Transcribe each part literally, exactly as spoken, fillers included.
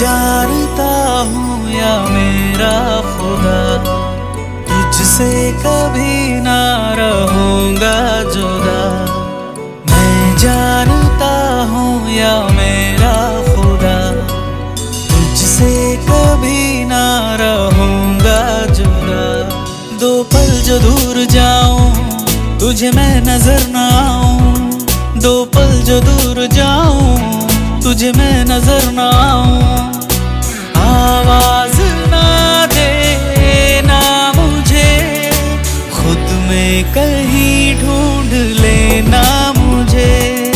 जानता हूँ या मेरा खुदा, तुझसे कभी ना रहूँगा जुदा। मैं जानता हूँ या मेरा खुदा, तुझसे कभी ना रहूँगा जुदा। दो पल जो दूर जाऊं, तुझे मैं नजर ना आऊं। दो पल जो दूर जाऊं, तुझे मैं नजर ना आऊं। आवाज ना देना मुझे, खुद में कहीं ढूंढ लेना मुझे।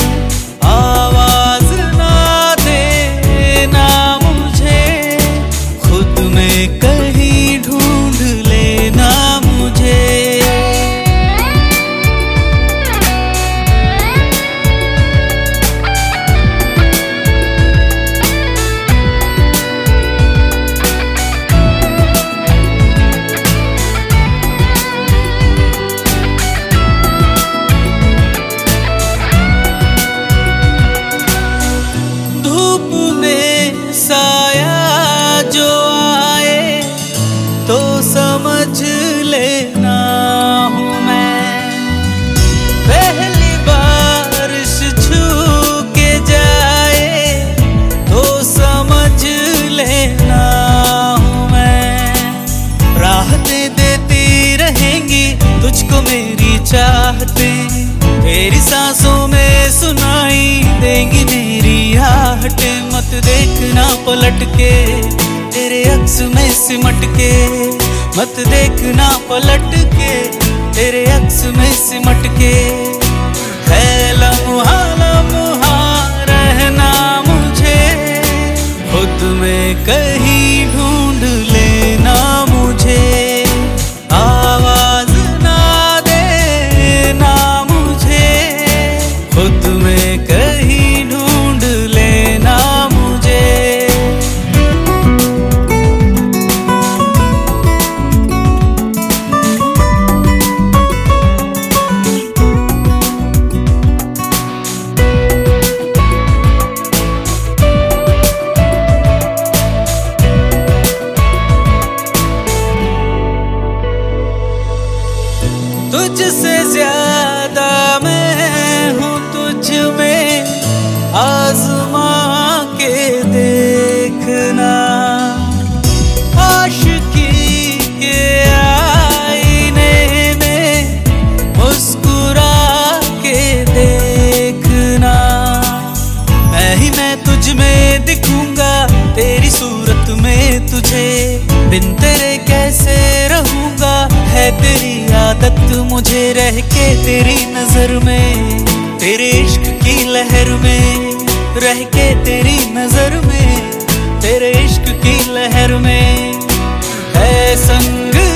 आवाज ना देना मुझे, खुद में कहीं ढूंढ लेना मुझे। साया जो आए तो समझ लेना हूँ मैं। पहली बारिश छू के जाए तो समझ लेना हूँ मैं। राहतें देती रहेंगी तुझको मेरी चाहतें, तेरी सांसों में सुनाई देंगी मेरी आहटें। मत देखना पलट के तेरे अक्स में सिमट के, मत देखना पलट के तेरे अक्स में सिमट के। है लम्हा लम्हा रहना मुझे, खुद में कहीं ढूंढ लेना मुझे। आवाज ना देना मुझे, खुद में कहीं ढूंढ लेना मुझे। तुझसे ज्यादा मैं हूँ तुझ में, आज़मा के देखना। आशिकी के आईने में मुस्कुरा के देखना। मैं ही मैं तुझ में दिखूंगा, तेरी सूरत में तुझे। बिन तेरे कैसे रहूंगा, है तेरी आदत मुझे रह के तेरी नजर में। तेरे इश्क की लहर में रह के तेरी नजर में, तेरे इश्क की लहर में है संग